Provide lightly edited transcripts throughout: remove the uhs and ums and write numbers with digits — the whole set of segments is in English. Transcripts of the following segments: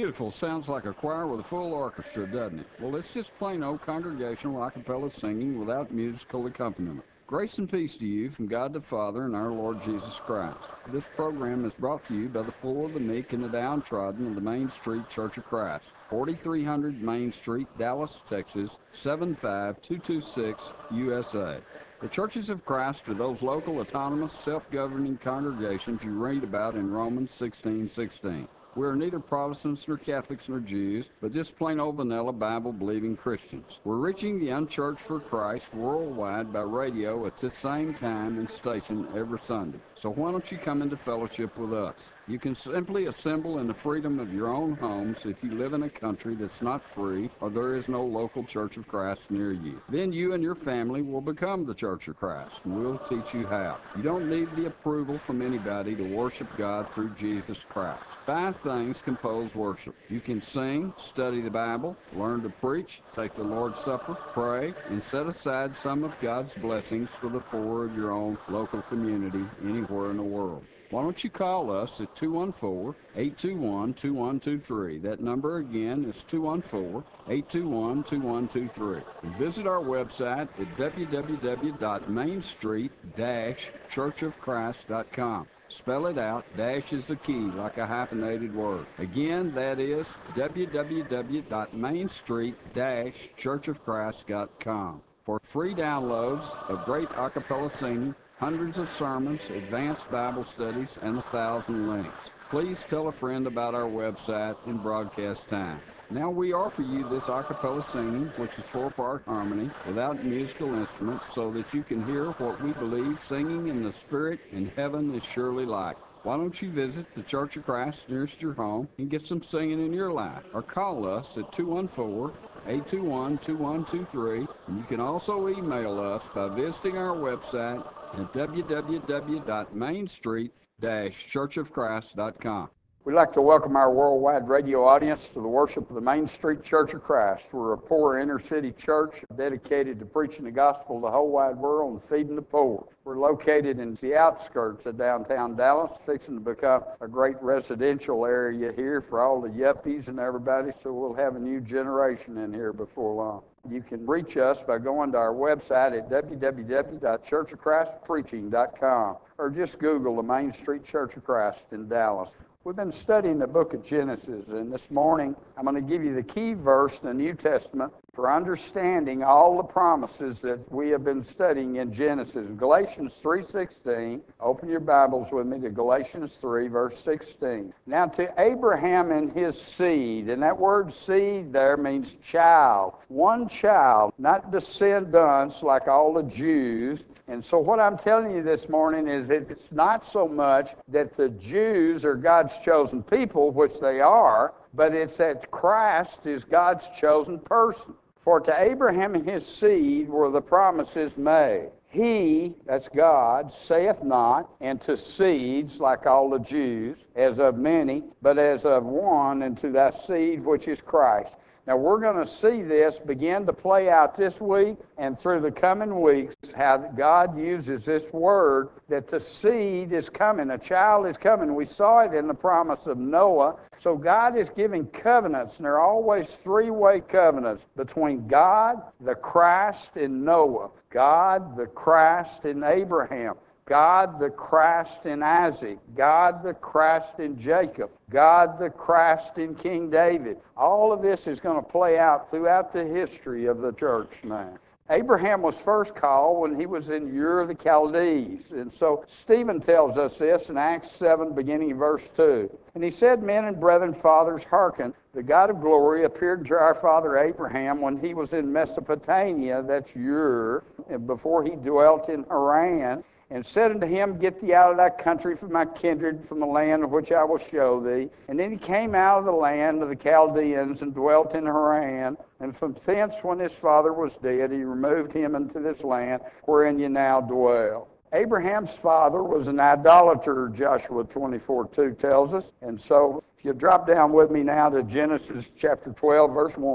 Beautiful. Sounds like a choir with a full orchestra, doesn't it? Well, it's just plain old congregational a cappella singing without musical accompaniment. Grace and peace to you from God the Father and our Lord Jesus Christ. This program is brought to you by the poor, the meek, and the downtrodden of the Main Street Church of Christ, 4300 Main Street, Dallas, Texas, 75226, USA. The Churches of Christ are those local, autonomous, self-governing congregations you read about in Romans 16:16. We are neither Protestants nor Catholics nor Jews, but just plain old vanilla Bible-believing Christians. We're reaching the unchurched for Christ worldwide by radio at the same time and station every Sunday. So why don't you come into fellowship with us? You can simply assemble in the freedom of your own homes if you live in a country that's not free or there is no local Church of Christ near you. Then you and your family will become the Church of Christ, and we'll teach you how. You don't need the approval from anybody to worship God through Jesus Christ. 5 things compose worship. You can sing, study the Bible, learn to preach, take the Lord's Supper, pray, and set aside some of God's blessings for the poor of your own local community anywhere in the world. Why don't you call us at 214-821-2123. That number again is 214-821-2123. And visit our website at www.mainstreet-churchofchrist.com. Spell it out. Dash is the key, like a hyphenated word. Again, that is www.mainstreet-churchofchrist.com. For free downloads of great a cappella singing, hundreds of sermons, advanced Bible studies, and 1,000 links. Please tell a friend about our website and broadcast time. Now we offer you this a cappella singing, which is 4-part harmony, without musical instruments, so that you can hear what we believe singing in the Spirit in heaven is surely like. Why don't you visit the Church of Christ nearest your home and get some singing in your life? Or call us at 214-821-2123. And you can also email us by visiting our website at www.mainstreet-churchofchrist.com. We'd like to welcome our worldwide radio audience to the worship of the Main Street Church of Christ. We're a poor inner-city church dedicated to preaching the gospel to the whole wide world and feeding the poor. We're located in the outskirts of downtown Dallas, fixing to become a great residential area here for all the yuppies and everybody, so we'll have a new generation in here before long. You can reach us by going to our website at www.churchofchristpreaching.com or just Google the Main Street Church of Christ in Dallas. We've been studying the book of Genesis, and this morning I'm going to give you the key verse in the New Testament for understanding all the promises that we have been studying in Genesis. Galatians 3:16. Open your Bibles with me to Galatians 3, verse 16. Now to Abraham and his seed, and that word seed there means child. One child, not descendants like all the Jews. And so what I'm telling you this morning is that it's not so much that the Jews are God's chosen people, which they are, but it's that Christ is God's chosen person. For to Abraham and his seed were the promises made. He, that's God, saith not, and to seeds, like all the Jews, as of many, but as of one, and to thy seed, which is Christ. Now, we're going to see this begin to play out this week and through the coming weeks, how God uses this word that the seed is coming, a child is coming. We saw it in the promise of Noah. So God is giving covenants, and there are always 3-way covenants between God, the Christ, and Noah. God, the Christ, and Abraham. God the Christ in Isaac, God the Christ in Jacob, God the Christ in King David. All of this is going to play out throughout the history of the church now. Abraham was first called when he was in Ur of the Chaldees. And so Stephen tells us this in Acts 7, beginning in verse 2. And he said, Men and brethren, fathers, hearken. The God of glory appeared to our father Abraham when he was in Mesopotamia, that's Ur, before he dwelt in Haran, and said unto him, Get thee out of thy country, from thy kindred, from the land of which I will show thee. And then he came out of the land of the Chaldeans and dwelt in Haran. And from thence, when his father was dead, he removed him into this land wherein ye now dwell. Abraham's father was an idolater, Joshua 24:2 tells us. And so if you drop down with me now to Genesis chapter 12, verse 1.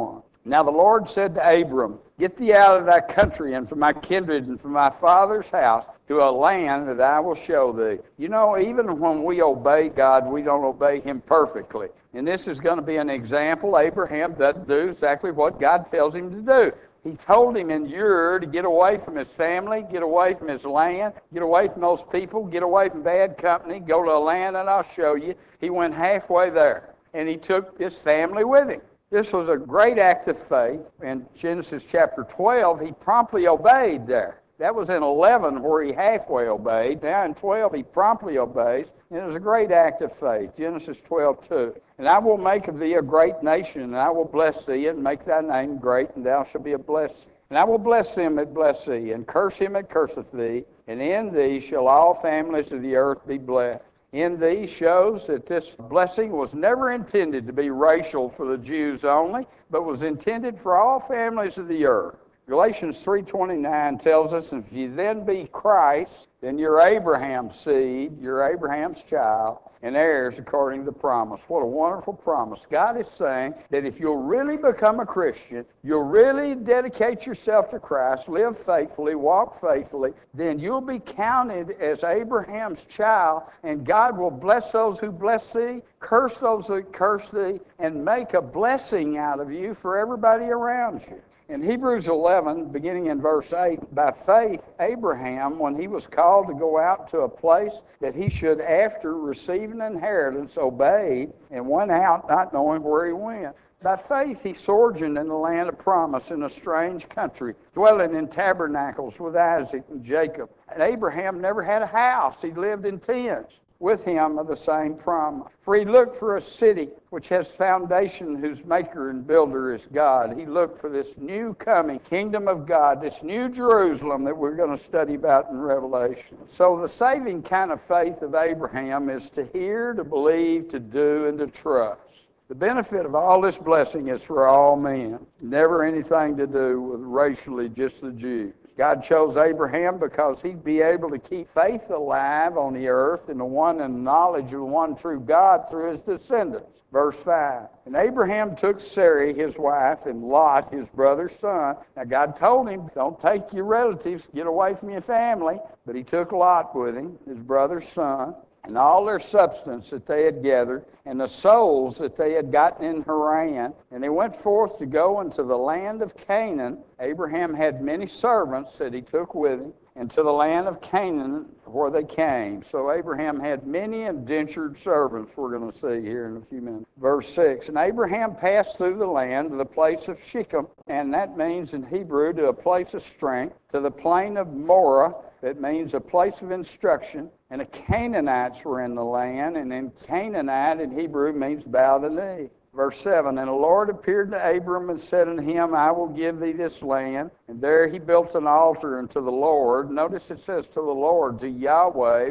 Now the Lord said to Abram, get thee out of thy country and from my kindred and from my father's house to a land that I will show thee. You know, even when we obey God, we don't obey him perfectly. And this is going to be an example. Abraham doesn't do exactly what God tells him to do. He told him in Ur to get away from his family, get away from his land, get away from those people, get away from bad company, go to a land that I'll show you. He went halfway there, and he took his family with him. This was a great act of faith. In Genesis chapter 12, he promptly obeyed there. That was in 11 where he halfway obeyed. Now in 12, he promptly obeys. And it was a great act of faith. Genesis 12:2. And I will make of thee a great nation, and I will bless thee, and make thy name great, and thou shalt be a blessing. And I will bless him that bless thee, and curse him that curseth thee, and in thee shall all families of the earth be blessed. In thee shows that this blessing was never intended to be racial for the Jews only, but was intended for all families of the earth. Galatians 3:29 tells us, if you then be Christ, then you're Abraham's seed, you're Abraham's child, and heirs according to the promise. What a wonderful promise. God is saying that if you'll really become a Christian, you'll really dedicate yourself to Christ, live faithfully, walk faithfully, then you'll be counted as Abraham's child, and God will bless those who bless thee, curse those who curse thee, and make a blessing out of you for everybody around you. In Hebrews 11, beginning in verse 8, by faith, Abraham, when he was called to go out to a place that he should after receive an inheritance, obeyed and went out not knowing where he went. By faith, he sojourned in the land of promise in a strange country, dwelling in tabernacles with Isaac and Jacob. And Abraham never had a house. He lived in tents with him of the same promise. For he looked for a city which has foundation, whose maker and builder is God. He looked for this new coming kingdom of God, this new Jerusalem that we're going to study about in Revelation. So the saving kind of faith of Abraham is to hear, to believe, to do, and to trust. The benefit of all this blessing is for all men, never anything to do with racially just the Jews. God chose Abraham because he'd be able to keep faith alive on the earth in the one and knowledge of the one true God through his descendants. Verse 5, and Abraham took Sarai, his wife, and Lot, his brother's son. Now God told him, don't take your relatives, get away from your family. But he took Lot with him, his brother's son, and all their substance that they had gathered, and the souls that they had gotten in Haran. And they went forth to go into the land of Canaan. Abraham had many servants that he took with him, and to the land of Canaan where they came. So Abraham had many indentured servants, we're going to see here in a few minutes. Verse 6, and Abraham passed through the land to the place of Shechem, and that means in Hebrew to a place of strength, to the plain of Moreh, that means a place of instruction. And the Canaanites were in the land, and in Canaanite in Hebrew means bow the knee. Verse 7, and the Lord appeared to Abram and said unto him, I will give thee this land. And there he built an altar unto the Lord. Notice it says to the Lord, to Yahweh,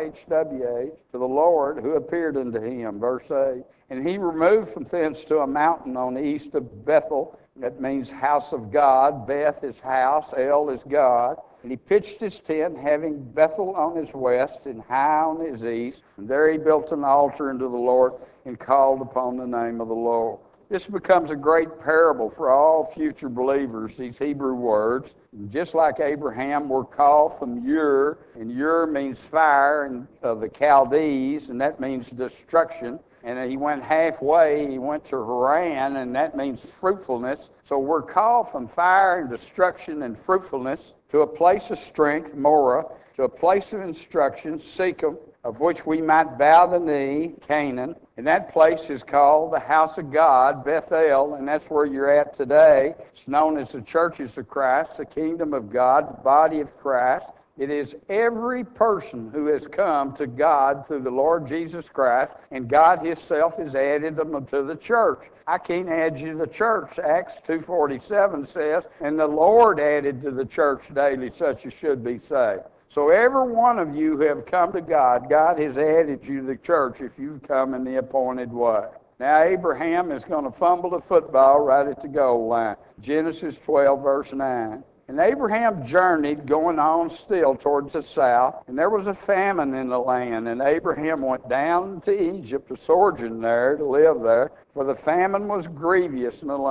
YHWH, to the Lord who appeared unto him. Verse 8, and he removed from thence to a mountain on the east of Bethel. That means house of God. Beth is house, El is God. And he pitched his tent, having Bethel on his west and Hai on his east. And there he built an altar unto the Lord and called upon the name of the Lord. This becomes a great parable for all future believers, these Hebrew words. And just like Abraham, we're called from Ur, and Ur means fire and of the Chaldees, and that means destruction. And he went halfway, he went to Haran, and that means fruitfulness. So we're called from fire and destruction and fruitfulness to a place of strength, Moreh, to a place of instruction, Shechem, of which we might bow the knee, Canaan. And that place is called the house of God, Bethel, and that's where you're at today. It's known as the churches of Christ, the kingdom of God, the body of Christ. It is every person who has come to God through the Lord Jesus Christ, and God himself has added them to the church. I can't add you to the church. Acts 2:47 says, and the Lord added to the church daily such as should be saved. So every one of you who have come to God, God has added you to the church if you've come in the appointed way. Now Abraham is going to fumble the football right at the goal line. Genesis 12, verse 9. And Abraham journeyed, going on still towards the south, and there was a famine in the land. And Abraham went down to Egypt to sojourn there, to live there, for the famine was grievous in the land.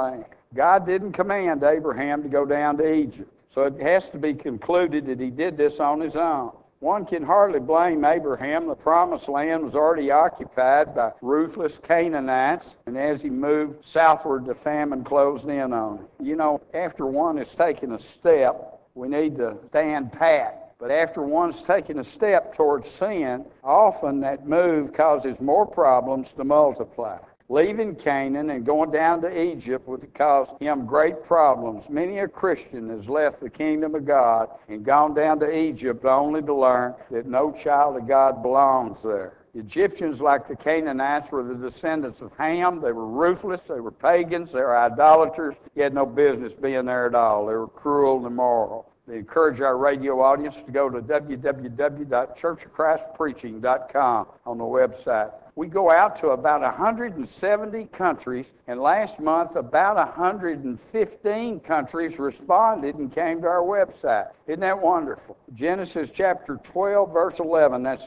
God didn't command Abraham to go down to Egypt. So it has to be concluded that he did this on his own. One can hardly blame Abraham. The promised land was already occupied by ruthless Canaanites, and as he moved southward, the famine closed in on him. You know, after one has taken a step, we need to stand pat. But after one's taken a step towards sin, often that move causes more problems to multiply. Leaving Canaan and going down to Egypt would cause him great problems. Many a Christian has left the kingdom of God and gone down to Egypt only to learn that no child of God belongs there. The Egyptians, like the Canaanites, were the descendants of Ham. They were ruthless. They were pagans. They were idolaters. He had no business being there at all. They were cruel and immoral. They encourage our radio audience to go to www.churchofchristpreaching.com on the website. We go out to about 170 countries, and last month about 115 countries responded and came to our website. Isn't that wonderful? Genesis chapter 12, verse 11. That's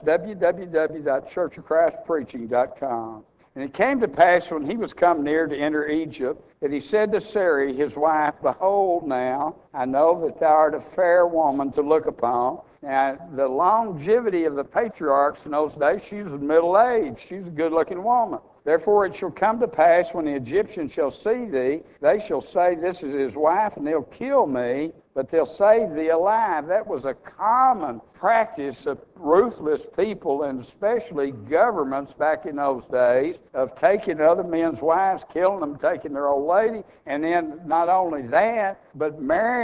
www.churchofchristpreaching.com. And it came to pass when he was come near to enter Egypt, that he said to Sarai, his wife, Behold now, I know that thou art a fair woman to look upon. Now, the longevity of the patriarchs in those days, she was middle-aged. She was a good-looking woman. Therefore it shall come to pass, when the Egyptians shall see thee, they shall say, This is his wife, and they'll kill me, but they'll save thee alive. That was a common practice of ruthless people, and especially governments back in those days, of taking other men's wives, killing them, taking their old lady, and then not only that, but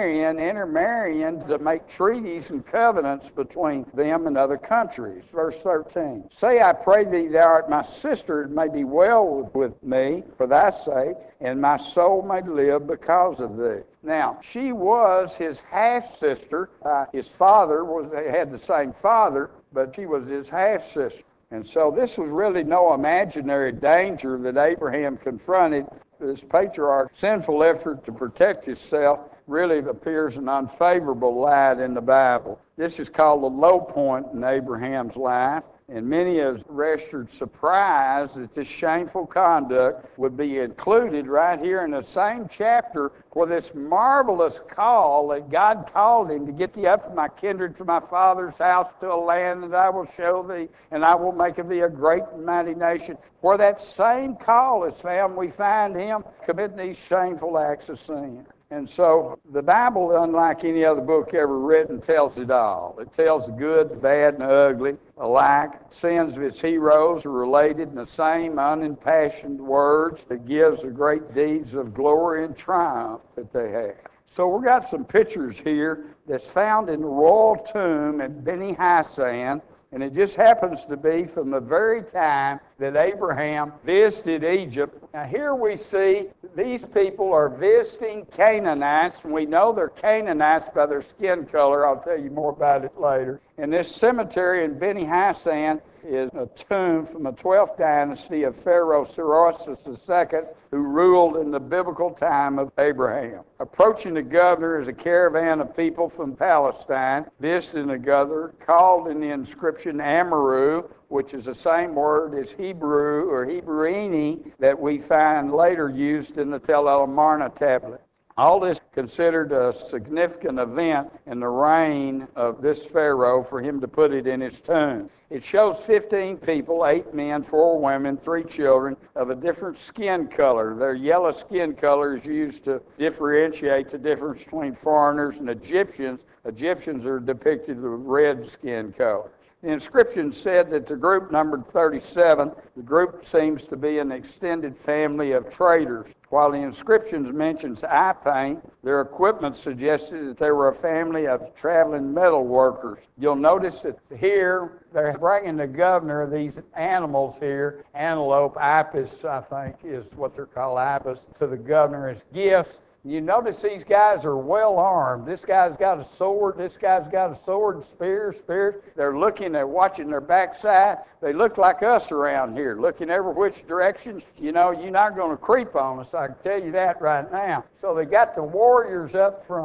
intermarrying to make treaties and covenants between them and other countries. Verse 13. Say, I pray thee, thou art my sister, it may be well with me for thy sake, and my soul may live because of thee. Now, she was his half-sister. His father had the same father, but she was his half-sister. And so this was really no imaginary danger that Abraham confronted. This patriarch's sinful effort to protect himself really appears an unfavorable light in the Bible. This is called the low point in Abraham's life. And many have registered surprise that this shameful conduct would be included right here in the same chapter for this marvelous call that God called him to get thee up from my kindred to my father's house to a land that I will show thee, and I will make of thee a great and mighty nation. Where that same call is found, we find him committing these shameful acts of sin. And so the Bible, unlike any other book ever written, tells it all. It tells the good, the bad, and the ugly alike. Sins of its heroes are related in the same unimpassioned words that gives the great deeds of glory and triumph that they have. So we've got some pictures here that's found in the royal tomb at Beni Hassan. And it just happens to be from the very time that Abraham visited Egypt. Now here we see these people are visiting Canaanites, and we know they're Canaanites by their skin color. I'll tell you more about it later. And this cemetery in Beni Hassan is a tomb from the 12th dynasty of Pharaoh Serosus II, who ruled in the biblical time of Abraham. Approaching the governor is a caravan of people from Palestine, visiting the governor, called in the inscription Amaru, which is the same word as Hebrew or Hebreweni that we find later used in the Tel El Amarna tablet. All this considered a significant event in the reign of this Pharaoh for him to put it in his tomb. It shows 15 people, 8 men, 4 women, 3 children of a different skin color. Their yellow skin color is used to differentiate the difference between foreigners and Egyptians. Egyptians are depicted with red skin color. The inscription said that the group numbered 37. The group seems to be an extended family of traders. While the inscriptions mentions eye paint, their equipment suggested that they were a family of traveling metal workers. You'll notice that here they're bringing the governor these animals here, antelope, ibis, I think is what they're called, ibis, to the governor as gifts. You notice these guys are well armed. This guy's got a sword. This guy's got a sword and spears. They're looking, they're watching their backside. They look like us around here, looking every which direction. You know, you're not going to creep on us. I can tell you that right now. So they got the warriors up front.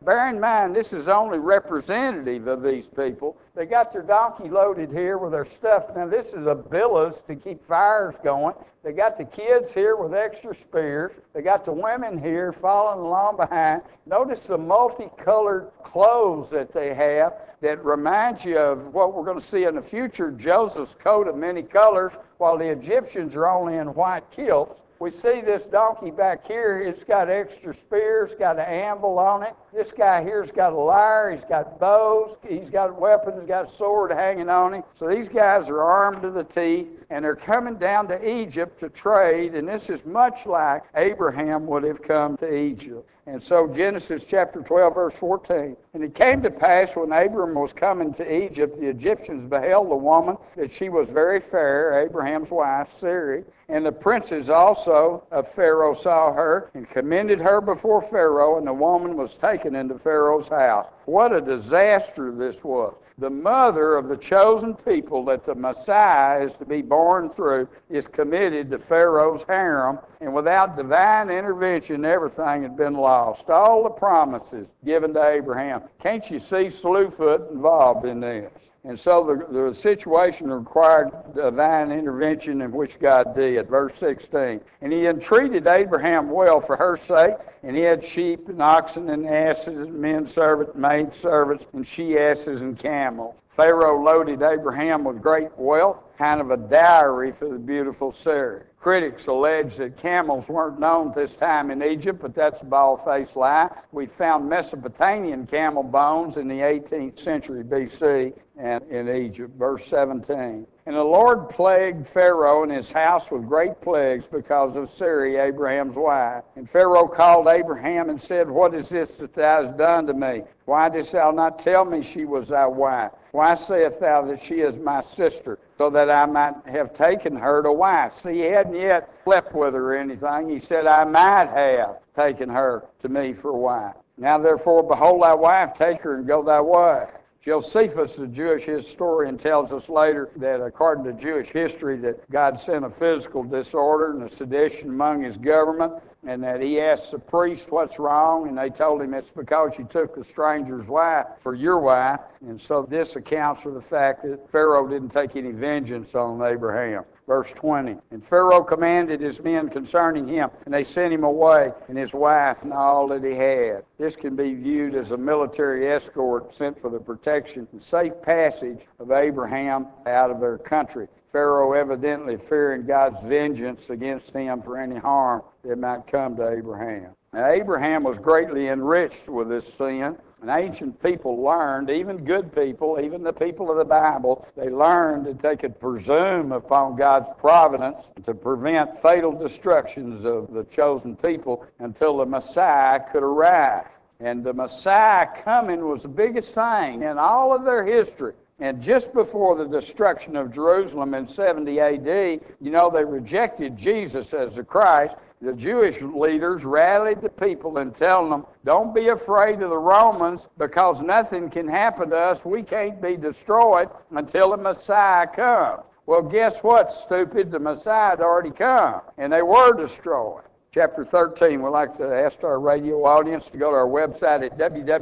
Bear in mind, this is only representative of these people. They got their donkey loaded here with their stuff. Now, this is a billows to keep fires going. They got the kids here with extra spears. They got the women here following along behind. Notice the multicolored clothes that they have that reminds you of what we're going to see in the future, Joseph's coat of many colors, while the Egyptians are only in white kilts. We see this donkey back here. It's got extra spears, got an anvil on it. This guy here's got a lyre. He's got bows. He's got weapons. He's got a sword hanging on him. So these guys are armed to the teeth, and they're coming down to Egypt to trade. And this is much like Abraham would have come to Egypt. And so Genesis chapter 12, verse 14. And it came to pass when Abram was coming to Egypt, the Egyptians beheld the woman, that she was very fair, Abraham's wife, Sarai. And the princes also of Pharaoh saw her and commended her before Pharaoh, and the woman was taken into Pharaoh's house. What a disaster this was. The mother of the chosen people that the Messiah is to be born through is committed to Pharaoh's harem, and without divine intervention, everything had been lost. All the promises given to Abraham. Can't you see Slewfoot involved in this? And so the situation required divine intervention, in which God did. Verse 16. And he entreated Abraham well for her sake, and he had sheep and oxen and asses and men servants, maid servants, and she asses and camels. Pharaoh loaded Abraham with great wealth, kind of a dowry for the beautiful Sarah. Critics allege that camels weren't known this time in Egypt, but that's a bald-faced lie. We found Mesopotamian camel bones in the 18th century BC and in Egypt. Verse 17. And the Lord plagued Pharaoh and his house with great plagues because of Sarai, Abraham's wife. And Pharaoh called Abraham and said, What is this that thou hast done to me? Why didst thou not tell me she was thy wife? Why sayest thou that she is my sister, so that I might have taken her to wife? See, he hadn't yet slept with her or anything. He said, I might have taken her to me for wife. Now therefore, behold thy wife, take her and go thy way. Josephus, the Jewish historian, tells us later that according to Jewish history that God sent a physical disorder and a sedition among his government, and that he asked the priest what's wrong, and they told him it's because you took the stranger's wife for your wife. And so this accounts for the fact that Pharaoh didn't take any vengeance on Abraham. Verse 20, and Pharaoh commanded his men concerning him, and they sent him away, and his wife, and all that he had. This can be viewed as a military escort sent for the protection and safe passage of Abraham out of their country. Pharaoh evidently fearing God's vengeance against him for any harm that might come to Abraham. Now, Abraham was greatly enriched with this sin. And ancient people learned, even good people, even the people of the Bible, they learned that they could presume upon God's providence to prevent fatal destructions of the chosen people until the Messiah could arrive. And the Messiah coming was the biggest thing in all of their history. And just before the destruction of Jerusalem in 70 A.D., you know, they rejected Jesus as the Christ. The Jewish leaders rallied the people and telling them, don't be afraid of the Romans because nothing can happen to us. We can't be destroyed until the Messiah comes. Well, guess what, stupid? The Messiah had already come, and they were destroyed. Chapter 13, we'd like to ask our radio audience to go to our website at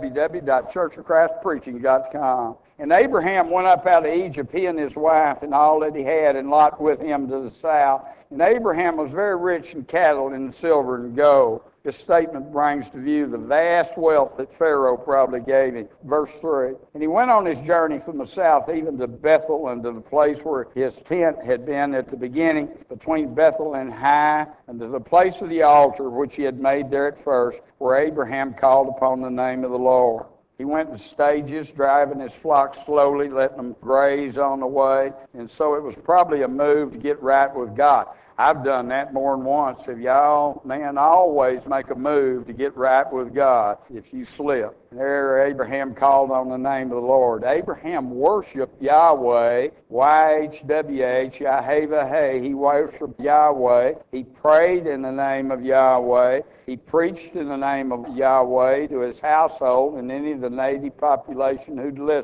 www.churchofchristpreaching.com. And Abraham went up out of Egypt, he and his wife, and all that he had, and Lot with him to the south. And Abraham was very rich in cattle and silver and gold. This statement brings to view the vast wealth that Pharaoh probably gave him. Verse 3, and he went on his journey from the south even to Bethel and to the place where his tent had been at the beginning, between Bethel and Hai, and to the place of the altar which he had made there at first, where Abraham called upon the name of the Lord. He went in stages, driving his flock slowly, letting them graze on the way. And so it was probably a move to get right with God. I've done that more than once. If y'all, man, always make a move to get right with God if you slip. There Abraham called on the name of the Lord. Abraham worshiped Yahweh, YHWH, Yahweh. He worshiped Yahweh. He prayed in the name of Yahweh. He preached in the name of Yahweh to his household and any of the native population who'd listen.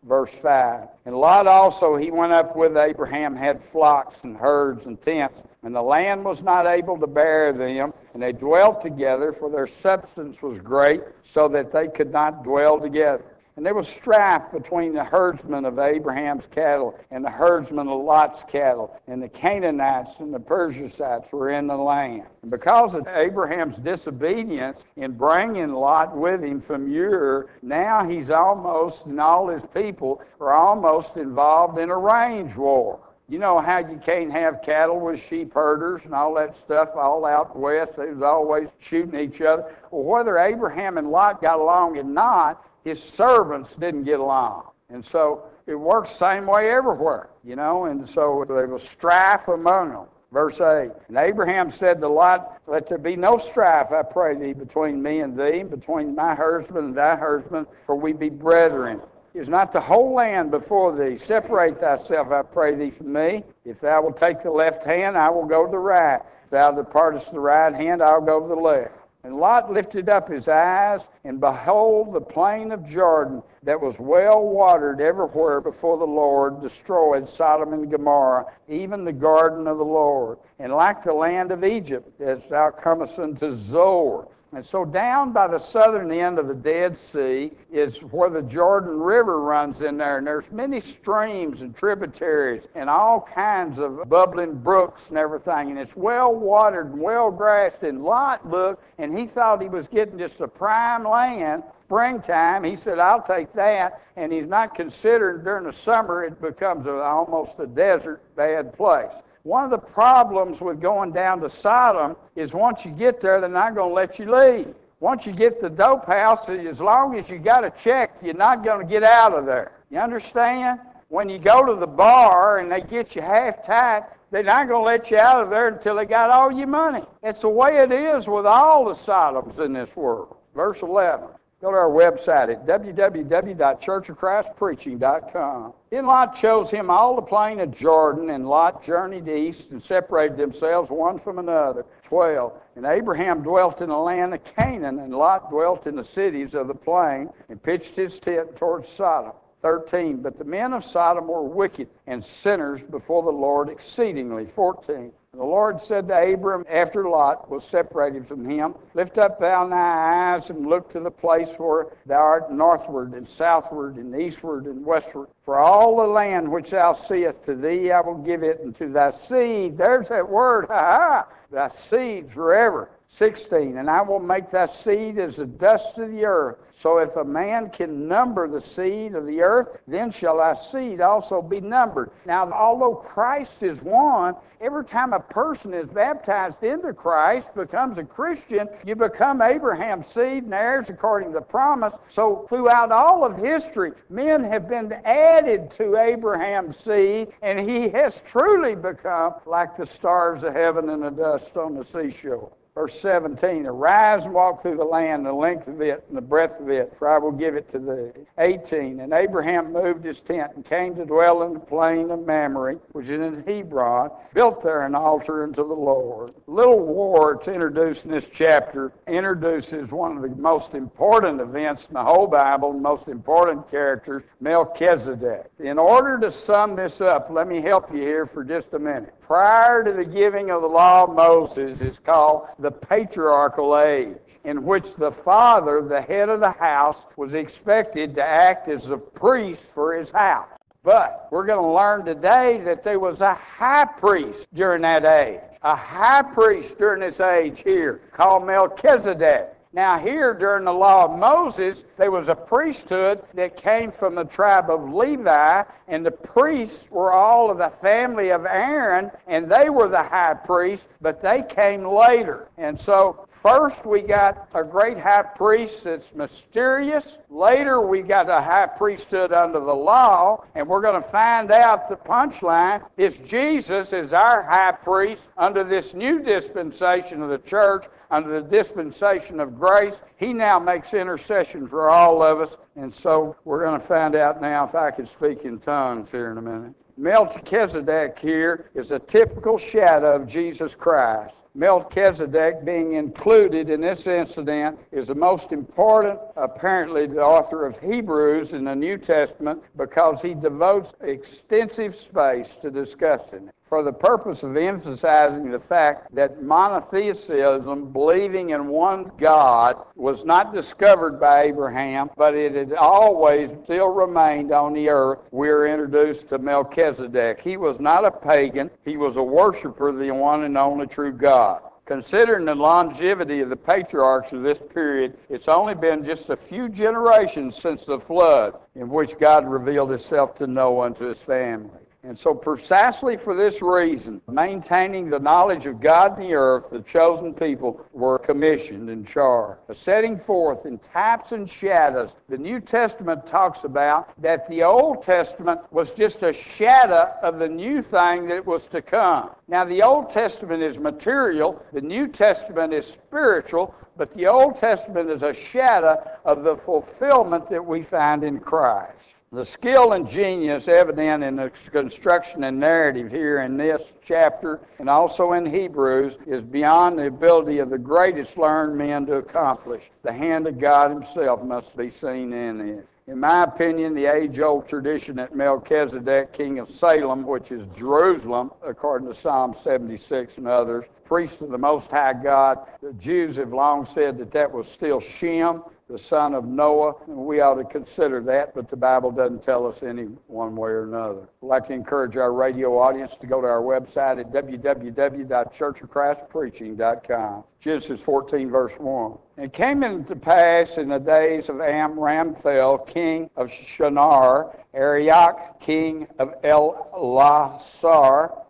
verse 5. And Lot also, he went up with Abraham, had flocks and herds and tents, and the land was not able to bear them, and they dwelt together, for their substance was great, so that they could not dwell together. And there was strife between the herdsmen of Abraham's cattle and the herdsmen of Lot's cattle, and the Canaanites and the Perizzites were in the land. And because of Abraham's disobedience in bringing Lot with him from Ur, now he's almost, and all his people are almost involved in a range war. You know how you can't have cattle with sheep herders and all that stuff all out west. They was always shooting each other. Well, whether Abraham and Lot got along or not, his servants didn't get along. And so it works the same way everywhere, and so there was strife among them. Verse 8, and Abraham said to Lot, let there be no strife, I pray thee, between me and thee, between my herdsman and thy herdsman, for we be brethren. Is not the whole land before thee? Separate thyself, I pray thee, from me. If thou wilt take the left hand, I will go to the right. If thou departest the right hand, I'll go to the left. And Lot lifted up his eyes, and behold, the plain of Jordan, that was well watered everywhere before the Lord, destroyed Sodom and Gomorrah, even the garden of the Lord. And like the land of Egypt, as thou comest unto Zoar. And so down by the southern end of the Dead Sea is where the Jordan River runs in there. And there's many streams and tributaries and all kinds of bubbling brooks and everything. And it's well watered and well grassed. And Lot looked, and he thought he was getting just a prime land. Springtime, he said, I'll take that. And he's not considering during the summer it becomes almost a desert, bad place. One of the problems with going down to Sodom is once you get there, they're not going to let you leave. Once you get to the dope house, as long as you got a check, you're not going to get out of there. You understand? When you go to the bar and they get you half tight, they're not going to let you out of there until they got all your money. It's the way it is with all the Sodoms in this world. Verse 11. Go to our website at www.churchofchristpreaching.com. Then Lot chose him all the plain of Jordan, and Lot journeyed east and separated themselves one from another. 12. And Abraham dwelt in the land of Canaan, and Lot dwelt in the cities of the plain, and pitched his tent towards Sodom. 13. But the men of Sodom were wicked and sinners before the Lord exceedingly. 14. The Lord said to Abram, after Lot was separated from him, lift up thou thy eyes and look to the place where thou art northward and southward and eastward and westward. For all the land which thou seest, to thee I will give it, and to thy seed. There's that word, thy seed forever. 16, and I will make thy seed as the dust of the earth. So if a man can number the seed of the earth, then shall thy seed also be numbered. Now, although Christ is one, every time a person is baptized into Christ, becomes a Christian, you become Abraham's seed and heirs according to the promise. So throughout all of history, men have been added to Abraham's seed, and he has truly become like the stars of heaven and the dust on the seashore. Verse 17, arise and walk through the land, the length of it and the breadth of it, for I will give it to thee. 18, and Abraham moved his tent and came to dwell in the plain of Mamre, which is in Hebron, built there an altar unto the Lord. The little war that's introduced in this chapter introduces one of the most important events in the whole Bible, the most important characters, Melchizedek. In order to sum this up, let me help you here for just a minute. Prior to the giving of the law of Moses is called the patriarchal age, in which the father, the head of the house, was expected to act as a priest for his house. But we're going to learn today that there was a high priest during that age. A high priest during this age here called Melchizedek. Now here, during the law of Moses, there was a priesthood that came from the tribe of Levi, and the priests were all of the family of Aaron, and they were the high priests, but they came later. And so first we got a great high priest that's mysterious. Later we got a high priesthood under the law, and we're going to find out the punchline is Jesus is our high priest under this new dispensation of the church, under the dispensation of grace. He now makes intercession for all of us. And so we're going to find out now, if I can speak in tongues here in a minute. Melchizedek here is a typical shadow of Jesus Christ. Melchizedek being included in this incident is the most important, apparently, the author of Hebrews in the New Testament, because he devotes extensive space to discussing it, for the purpose of emphasizing the fact that monotheism, believing in one God, was not discovered by Abraham, but it had always still remained on the earth. We are introduced to Melchizedek. He was not a pagan. He was a worshiper of the one and only true God. Considering the longevity of the patriarchs of this period, it's only been just a few generations since the flood in which God revealed himself to Noah and to his family. And so precisely for this reason, maintaining the knowledge of God and the earth, the chosen people were commissioned and charged. Setting forth in types and shadows, the New Testament talks about that the Old Testament was just a shadow of the new thing that was to come. Now, the Old Testament is material, the New Testament is spiritual, but the Old Testament is a shadow of the fulfillment that we find in Christ. The skill and genius evident in the construction and narrative here in this chapter and also in Hebrews is beyond the ability of the greatest learned men to accomplish. The hand of God himself must be seen in it. In my opinion, the age-old tradition that Melchizedek, king of Salem, which is Jerusalem, according to Psalm 76 and others, priest of the Most High God, the Jews have long said that that was still Shem, the son of Noah, and we ought to consider that, but the Bible doesn't tell us any one way or another. I'd like to encourage our radio audience to go to our website at www.churchofchristpreaching.com. Genesis 14, verse 1. And it came to pass in the days of Amraphel, king of Shinar, Arioch, king of Elasar,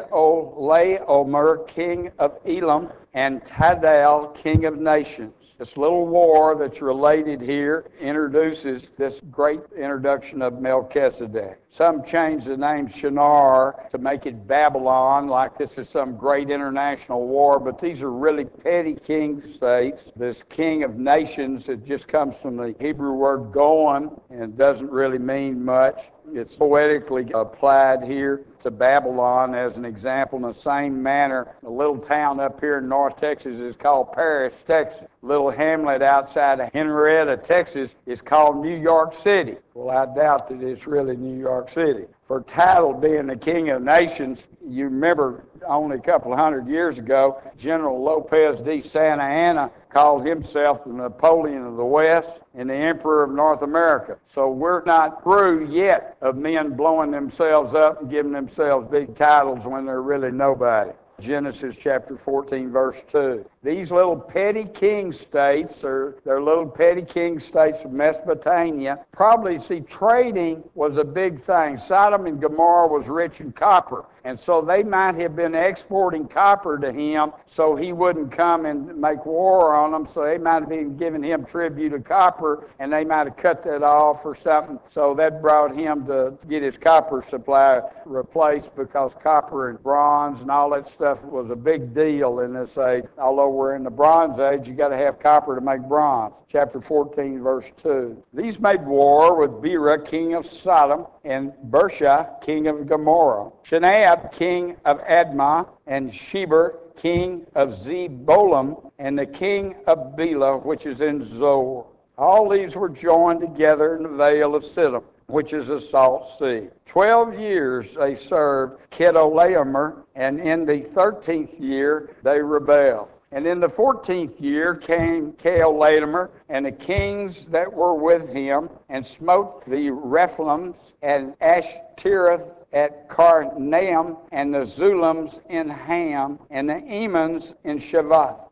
Kedorlaomer, king of Elam, and Tidal, king of nations. This little war that's related here introduces this great introduction of Melchizedek. Some change the name Shinar to make it Babylon, like this is some great international war, but these are really petty king states. This king of nations, it just comes from the Hebrew word goan and doesn't really mean much. It's poetically applied here to Babylon as an example. In the same manner, a little town up here in North Texas is called Paris, Texas. A little hamlet outside of Henrietta, Texas is called New York City. Well, I doubt that it's really New York City. For Tidal being the king of nations, you remember only a couple of hundred years ago, General Lopez de Santa Anna called himself the Napoleon of the West and the Emperor of North America. So we're not through yet of men blowing themselves up and giving themselves big titles when they're really nobody. Genesis chapter 14, verse 2. These little petty king states, or their little petty king states of Mesopotamia, probably see trading was a big thing. Sodom and Gomorrah was rich in copper, and so they might have been exporting copper to him so he wouldn't come and make war on them. So they might have been giving him tribute of copper, and they might have cut that off or something. So that brought him to get his copper supply replaced, because copper and bronze and all that stuff was a big deal in this age. Although we're in the Bronze Age, you got to have copper to make bronze. Chapter 14, verse 2. These made war with Bera, king of Sodom, and Bersha, king of Gomorrah, Shinab, king of Admah, and Sheber, king of Zebolim, and the king of Bela, which is in Zoar. All these were joined together in the vale of Siddim, which is a salt sea. 12 years they served Kedorlaomer, and in the 13th year they rebelled. And in the 14th year came Kedorlaomer and the kings that were with him, and smote the Rephaims and Ashtaroth at Karnaim, and the Zulams in Ham, and the Emans in Shavath,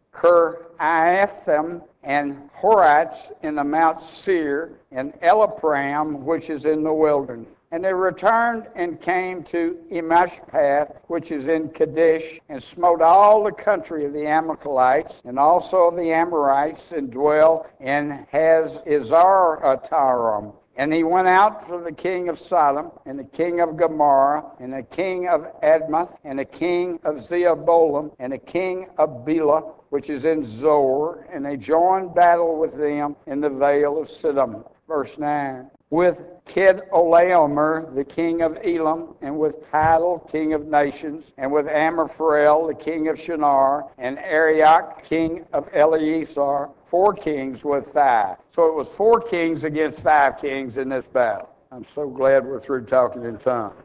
Kiriathim, and Horites in the Mount Seir, and Elapram, which is in the wilderness. And they returned and came to Emashpath, which is in Kadesh, and smote all the country of the Amalekites, and also of the Amorites, and dwell in Hazazartarim. And he went out for the king of Sodom, and the king of Gomorrah, and the king of Admah, and the king of Zebolim, and the king of Bela, which is in Zoar, and they joined battle with them in the vale of Siddim. Verse 9. with Chedorlaomer, the king of Elam, and with Tidal, king of nations, and with Amraphel, the king of Shinar, and Arioch, king of Eleazar, 4 kings with 5. So it was 4 kings against 5 kings in this battle. I'm so glad we're through talking in tongues.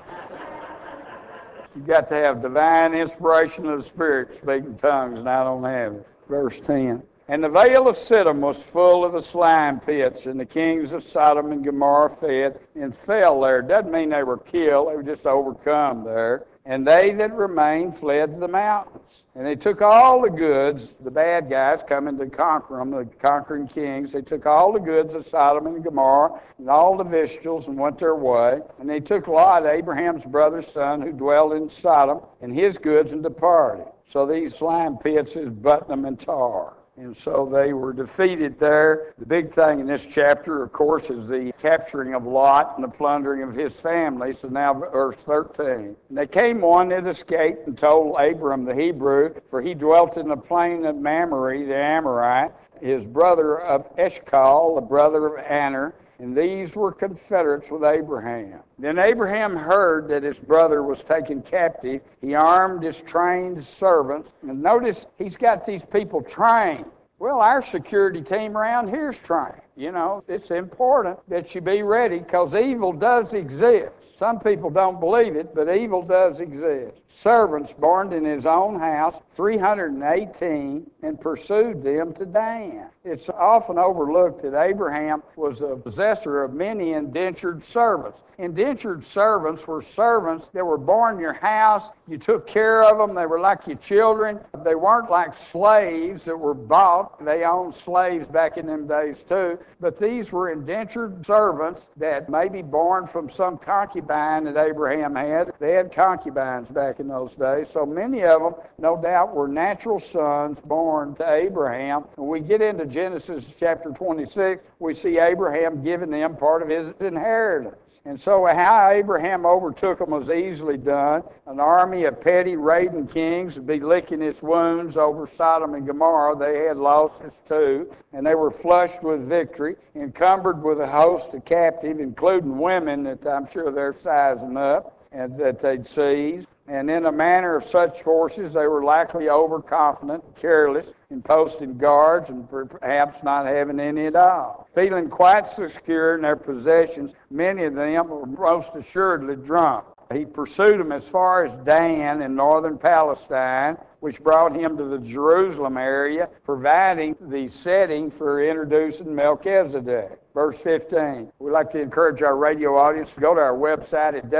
You've got to have divine inspiration of the Spirit speaking tongues, and I don't have it. Verse 10. And the vale of Siddim was full of the slime pits, and the kings of Sodom and Gomorrah fed and fell there. Doesn't mean they were killed, they were just overcome there. And they that remained fled to the mountains. And they took all the goods, the bad guys coming to conquer them, the conquering kings. They took all the goods of Sodom and Gomorrah and all the victuals and went their way. And they took Lot, Abraham's brother's son, who dwelled in Sodom, and his goods and departed. So these slime pits is Butnam and Tar. And so they were defeated there. The big thing in this chapter, of course, is the capturing of Lot and the plundering of his family. So now verse 13. And they came one that escaped and told Abram the Hebrew, for he dwelt in the plain of Mamre, the Amorite, his brother of Eshcol, the brother of Aner, and these were confederates with Abraham. Then Abraham heard that his brother was taken captive. He armed his trained servants. And notice he's got these people trained. Well, our security team around here is trained. You know, it's important that you be ready because evil does exist. Some people don't believe it, but evil does exist. Servants born in his own house, 318, and pursued them to Dan. It's often overlooked that Abraham was a possessor of many indentured servants. Indentured servants were servants that were born in your house. You took care of them. They were like your children. They weren't like slaves that were bought. They owned slaves back in them days too. But these were indentured servants that may be born from some concubine that Abraham had. They had concubines back in those days. So many of them, no doubt, were natural sons born to Abraham. When we get into Genesis chapter 26, we see Abraham giving them part of his inheritance. And so how Abraham overtook them was easily done. An army of petty raiding kings would be licking its wounds over Sodom and Gomorrah. They had losses too, and they were flushed with victory, encumbered with a host of captive, including women that I'm sure they're sizing up, and that they'd seized. And in a manner of such forces, they were likely overconfident, careless, in posting guards, and perhaps not having any at all. Feeling quite secure in their possessions, many of them were most assuredly drunk. He pursued them as far as Dan in northern Palestine, which brought him to the Jerusalem area, providing the setting for introducing Melchizedek. Verse 15. We'd like to encourage our radio audience to go to our website at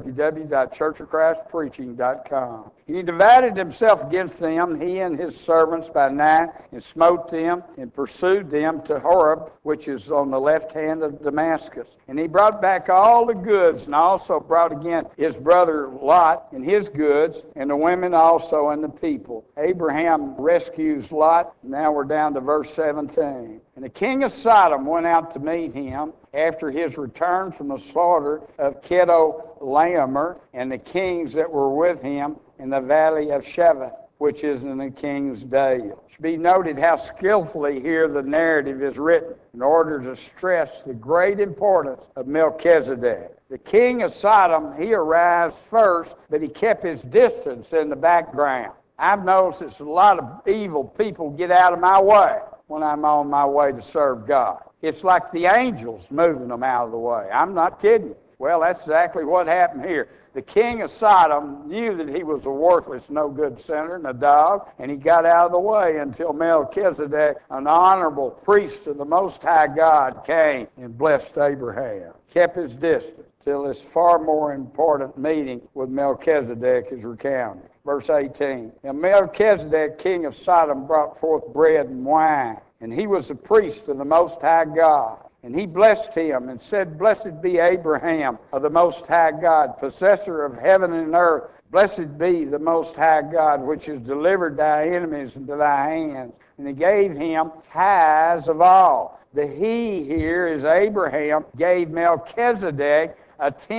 www.churchofchristpreaching.com. He divided himself against them, he and his servants, by night, and smote them and pursued them to Horeb, which is on the left hand of Damascus. And he brought back all the goods, and also brought again his brother Lot and his goods, and the women also and the people. Abraham rescues Lot. Now we're down to verse 17. And the king of Sodom went out to meet him after his return from the slaughter of Chedorlaomer and the kings that were with him in the valley of Shaveh, which is in the king's dale. It should be noted how skillfully here the narrative is written in order to stress the great importance of Melchizedek. The king of Sodom, he arrives first, but he kept his distance in the background. I've noticed that a lot of evil people get out of my way when I'm on my way to serve God. It's like the angels moving them out of the way. I'm not kidding you. Well, that's exactly what happened here. The king of Sodom knew that he was a worthless, no-good sinner and a dog, and he got out of the way until Melchizedek, an honorable priest of the Most High God, came and blessed Abraham. Kept his distance till this far more important meeting with Melchizedek is recounted. Verse 18. And Melchizedek, king of Sodom, brought forth bread and wine, and he was a priest of the Most High God. And he blessed him and said, Blessed be Abraham of the Most High God, possessor of heaven and earth. Blessed be the Most High God, which has delivered thy enemies into thy hands. And he gave him tithes of all. The he here is Abraham, gave Melchizedek a 10th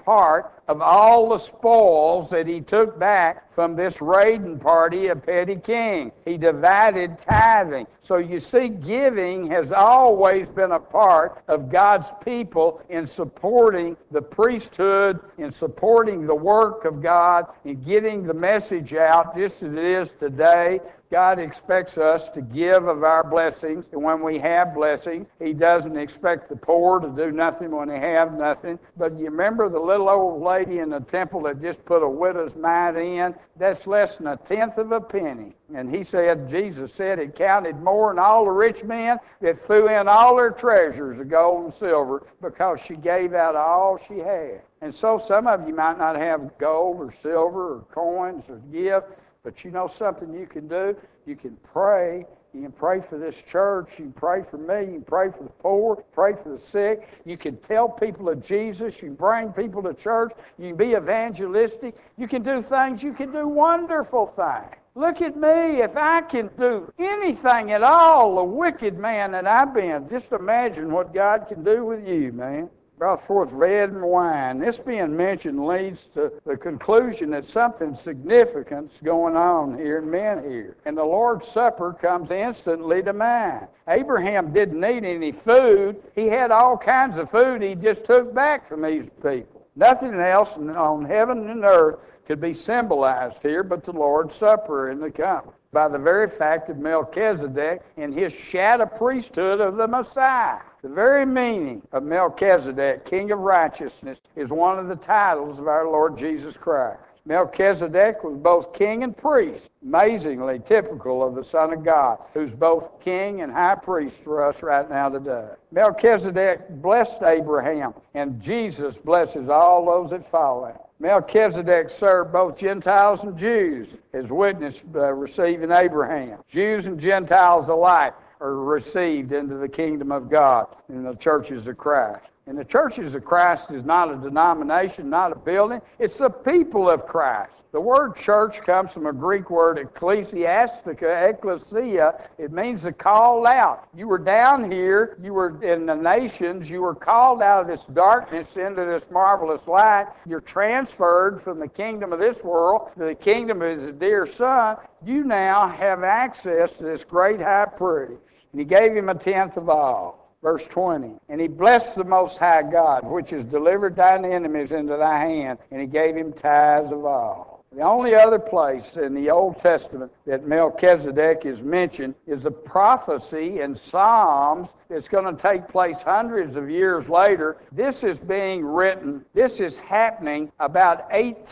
part of all the spoils that he took back from this raiding party of petty king. He divided tithing. So you see, giving has always been a part of God's people in supporting the priesthood, in supporting the work of God, in getting the message out just as it is today. God expects us to give of our blessings, and when we have blessings, He doesn't expect the poor to do nothing when they have nothing. But you remember the little old lady in the temple that just put a widow's mite in? That's less than a tenth of a penny. And Jesus said it counted more than all the rich men that threw in all their treasures of gold and silver because she gave out all she had. And so some of you might not have gold or silver or coins or gift, but you know something you can do? You can pray. You can pray for this church. You can pray for me. You can pray for the poor. Pray for the sick. You can tell people of Jesus. You can bring people to church. You can be evangelistic. You can do things. You can do wonderful things. Look at me. If I can do anything at all, the wicked man that I've been, just imagine what God can do with you, man. Brought forth bread and wine. This being mentioned leads to the conclusion that something significant is going on here and men here. And the Lord's Supper comes instantly to mind. Abraham didn't need any food. He had all kinds of food he just took back from these people. Nothing else on heaven and earth could be symbolized here but the Lord's Supper and the cup. By the very fact of Melchizedek and his shadow priesthood of the Messiah. The very meaning of Melchizedek, King of Righteousness, is one of the titles of our Lord Jesus Christ. Melchizedek was both king and priest, amazingly typical of the Son of God, who's both king and high priest for us right now today. Melchizedek blessed Abraham, and Jesus blesses all those that follow. Melchizedek served both Gentiles and Jews as witness receiving Abraham. Jews and Gentiles alike are received into the kingdom of God in the churches of Christ. And the churches of Christ is not a denomination, not a building. It's the people of Christ. The word church comes from a Greek word, ecclesiastica, ecclesia. It means to call out. You were down here. You were in the nations. You were called out of this darkness into this marvelous light. You're transferred from the kingdom of this world to the kingdom of His dear Son. You now have access to this great high priest. And He gave him a tenth of all. Verse 20, and He blessed the Most High God, which has delivered thine enemies into thy hand, and He gave him tithes of all. The only other place in the Old Testament that Melchizedek is mentioned is a prophecy in Psalms that's going to take place hundreds of years later. This is being written, this is happening about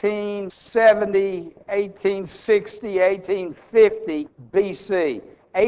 1870, 1860, 1850 BC,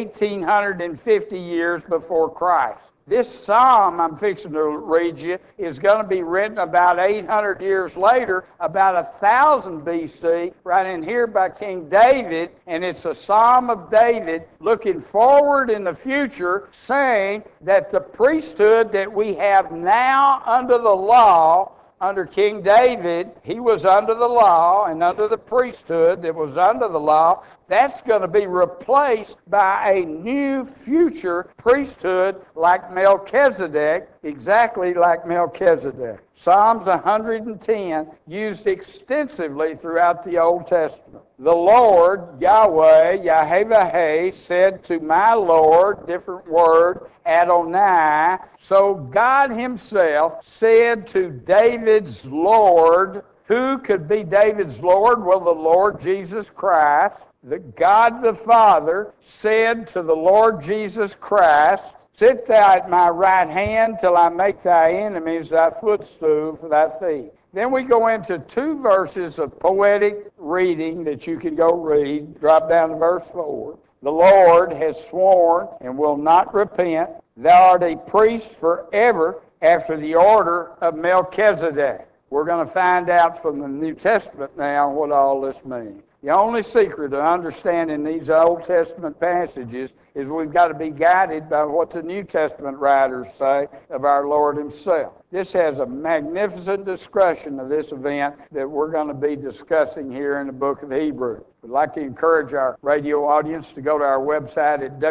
1850 years before Christ. This psalm I'm fixing to read you is going to be written about 800 years later, about 1000 BC, right in here by King David, and it's a psalm of David looking forward in the future, saying that the priesthood that we have now under the law, under King David, he was under the law, and under the priesthood that was under the law, that's going to be replaced by a new future priesthood like Melchizedek, exactly like Melchizedek. Psalms 110 used extensively throughout the Old Testament. The Lord, Yahweh, Yahweh, said to my Lord, different word, Adonai. So God Himself said to David's Lord. Who could be David's Lord? Well, the Lord Jesus Christ. The God the Father said to the Lord Jesus Christ, sit thou at my right hand till I make thy enemies thy footstool for thy feet. Then we go into two verses of poetic reading that you can go read. Drop down to verse 4. The Lord has sworn and will not repent. Thou art a priest forever after the order of Melchizedek. We're going to find out from the New Testament now what all this means. The only secret of understanding these Old Testament passages is we've got to be guided by what the New Testament writers say of our Lord himself. This has a magnificent discussion of this event that we're going to be discussing here in the book of Hebrews. We'd like to encourage our radio audience to go to our website at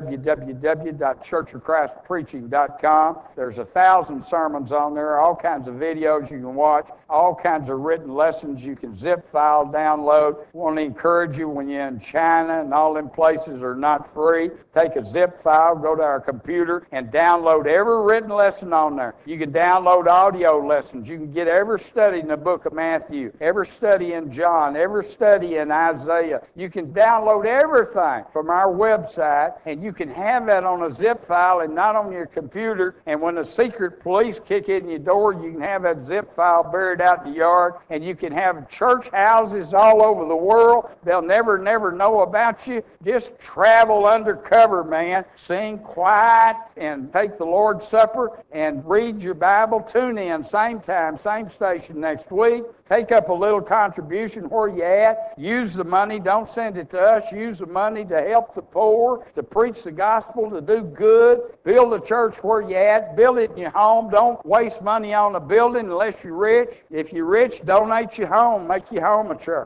www.churchofchristpreaching.com. There's 1,000 sermons on there, all kinds of videos you can watch, all kinds of written lessons you can zip file, download. I want to encourage you when you're in China and all them places are not free, take a zip file, go to our computer, and download every written lesson on there. You can download audio lessons. You can get every study in the book of Matthew, every study in John, every study in Isaiah. You can download everything from our website, and you can have that on a zip file and not on your computer. And when the secret police kick in your door, you can have that zip file buried out in the yard, and you can have church houses all over the world. They'll never know about you. Just travel undercover, man. Sing quiet and take the Lord's Supper and read your Bible. Tune in, same time, same station next week. Take up a little contribution where you at. Use the money. Don't send it to us. Use the money to help the poor, to preach the gospel, to do good. Build a church where you at. Build it in your home. Don't waste money on a building unless you're rich. If you're rich, donate your home. Make your home a church.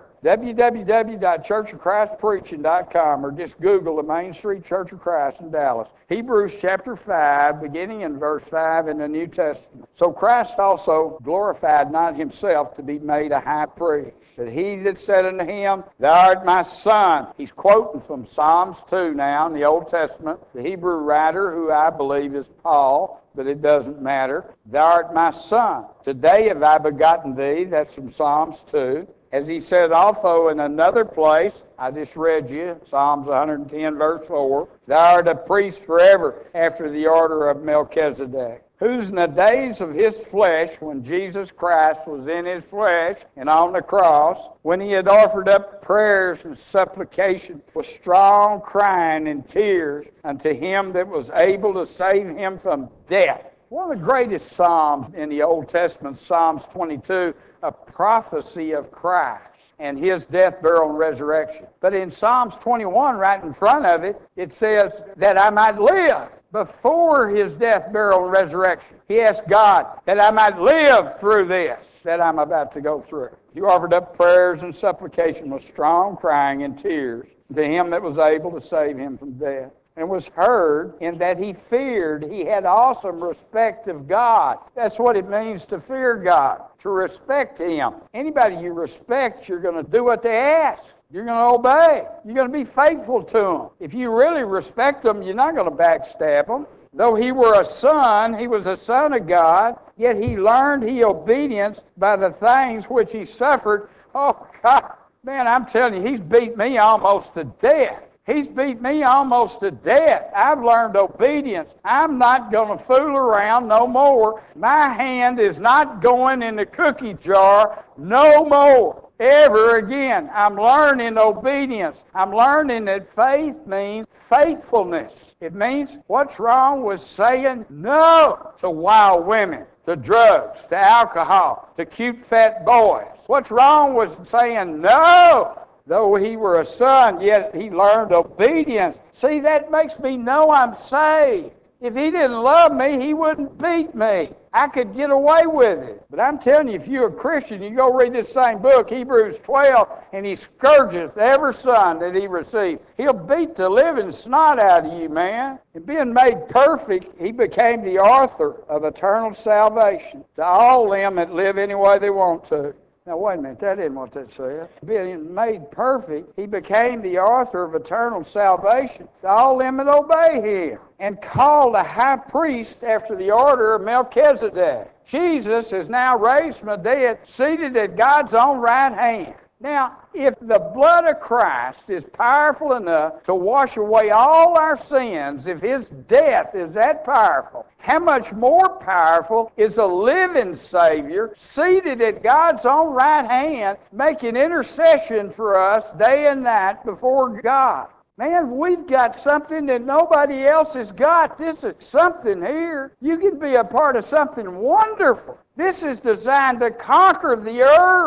www.churchofchristpreaching.com, or just Google the Main Street Church of Christ in Dallas. Hebrews chapter 5, beginning in verse 5 in the New Testament. So Christ also glorified not himself to be made a high priest, but he that said unto him, Thou art my son. He's quoting from Psalms 2 now in the Old Testament. The Hebrew writer, who I believe is Paul, but it doesn't matter. Thou art my son. Today have I begotten thee. That's from Psalms 2. As he said also in another place, I just read you, Psalms 110, verse 4, Thou art a priest forever after the order of Melchizedek, who's in the days of his flesh, when Jesus Christ was in his flesh and on the cross, when he had offered up prayers and supplication with strong crying and tears unto him that was able to save him from death. One of the greatest Psalms in the Old Testament, Psalms 22, a prophecy of Christ and his death, burial, and resurrection. But in Psalms 21, right in front of it, it says, that I might live before his death, burial, and resurrection. He asked God that I might live through this that I'm about to go through. He offered up prayers and supplication with strong crying and tears to him that was able to save him from death, and was heard in that he feared. He had awesome respect of God. That's what it means to fear God, to respect him. Anybody you respect, you're going to do what they ask. You're going to obey. You're going to be faithful to them. If you really respect them, you're not going to backstab them. Though he were a son, he was a son of God, yet he learned obedience by the things which he suffered. Oh, God, man, I'm telling you, he's beat me almost to death. He's beat me almost to death. I've learned obedience. I'm not going to fool around no more. My hand is not going in the cookie jar no more, ever again. I'm learning obedience. I'm learning that faith means faithfulness. It means what's wrong with saying no to wild women, to drugs, to alcohol, to cute fat boys. What's wrong with saying no? Though he were a son, yet he learned obedience. See, that makes me know I'm saved. If he didn't love me, he wouldn't beat me. I could get away with it. But I'm telling you, if you're a Christian, you go read this same book, Hebrews 12, and he scourgeth every son that he received. He'll beat the living snot out of you, man. And being made perfect, he became the author of eternal salvation to all them that live any way they want to. Now, wait a minute, that isn't what that said. Being made perfect, he became the author of eternal salvation to all them that obey him, and called a high priest after the order of Melchizedek. Jesus is now raised from the dead, seated at God's own right hand. Now, if the blood of Christ is powerful enough to wash away all our sins, if his death is that powerful, how much more powerful is a living Savior seated at God's own right hand, making intercession for us day and night before God? Man, we've got something that nobody else has got. This is something here. You can be a part of something wonderful. This is designed to conquer the earth.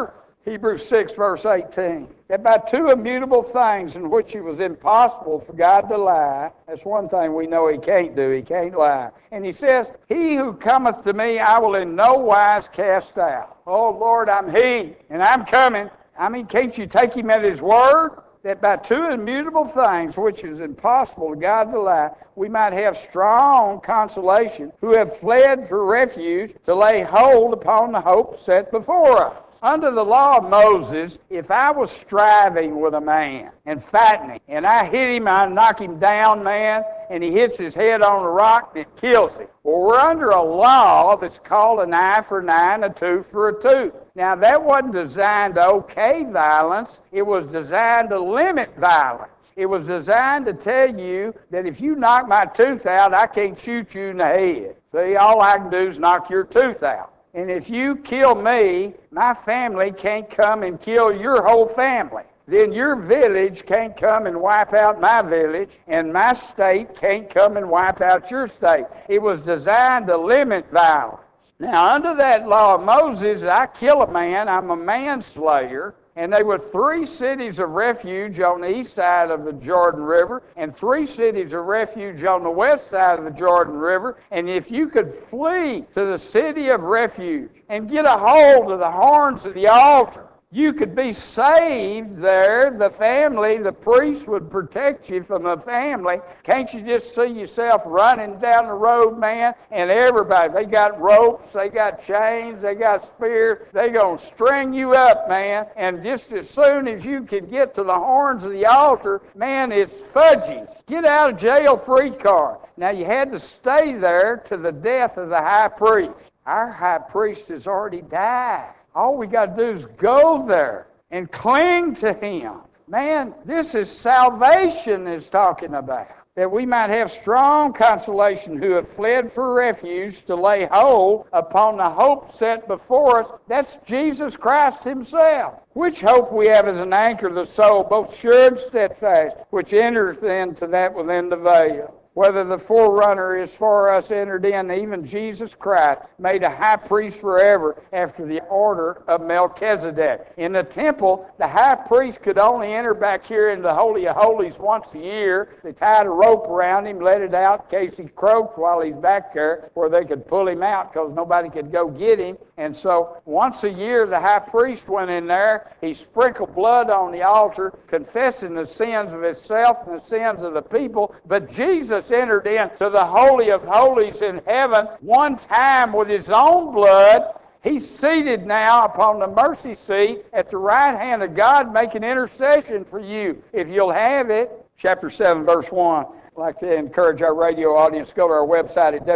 Hebrews 6, verse 18. That by two immutable things in which it was impossible for God to lie, that's one thing we know he can't do. He can't lie. And he says, he who cometh to me, I will in no wise cast out. Oh, Lord, I'm he, and I'm coming. I mean, can't you take him at his word? That by two immutable things, which is impossible to God to lie, we might have strong consolation, who have fled for refuge to lay hold upon the hope set before us. Under the law of Moses, if I was striving with a man and fattening, and I hit him, I knock him down, man, and he hits his head on a rock and it kills him. Well, we're under a law that's called an eye for an eye and a tooth for a tooth. Now, that wasn't designed to okay violence. It was designed to limit violence. It was designed to tell you that if you knock my tooth out, I can't shoot you in the head. See, all I can do is knock your tooth out. And if you kill me, my family can't come and kill your whole family. Then your village can't come and wipe out my village, and my state can't come and wipe out your state. It was designed to limit violence. Now, under that law of Moses, I kill a man, I'm a manslayer. And there were 3 cities of refuge on the east side of the Jordan River and 3 cities of refuge on the west side of the Jordan River. And if you could flee to the city of refuge and get a hold of the horns of the altar, you could be saved there. The family, the priest would protect you from the family. Can't you just see yourself running down the road, man? And everybody, they got ropes, they got chains, they got spears. They're going to string you up, man. And just as soon as you can get to the horns of the altar, man, it's fudgies. Get out of jail free card. Now, you had to stay there to the death of the high priest. Our high priest has already died. All we got to do is go there and cling to him. Man, this is salvation is talking about. That we might have strong consolation who have fled for refuge to lay hold upon the hope set before us. That's Jesus Christ himself. Which hope we have as an anchor of the soul, both sure and steadfast, which entereth into that within the veil. Whether the forerunner is for us entered in, even Jesus Christ, made a high priest forever after the order of Melchizedek. In the temple, the high priest could only enter back here into the Holy of Holies once a year. They tied a rope around him, let it out in case he croaked while he's back there, where they could pull him out because nobody could go get him. And so once a year, the high priest went in there. He sprinkled blood on the altar, confessing the sins of himself and the sins of the people. But Jesus entered into the Holy of Holies in heaven one time with his own blood. He's seated now upon the mercy seat at the right hand of God, making intercession for you, if you'll have it. Chapter 7, verse 1. I'd like to encourage our radio audience to go to our website at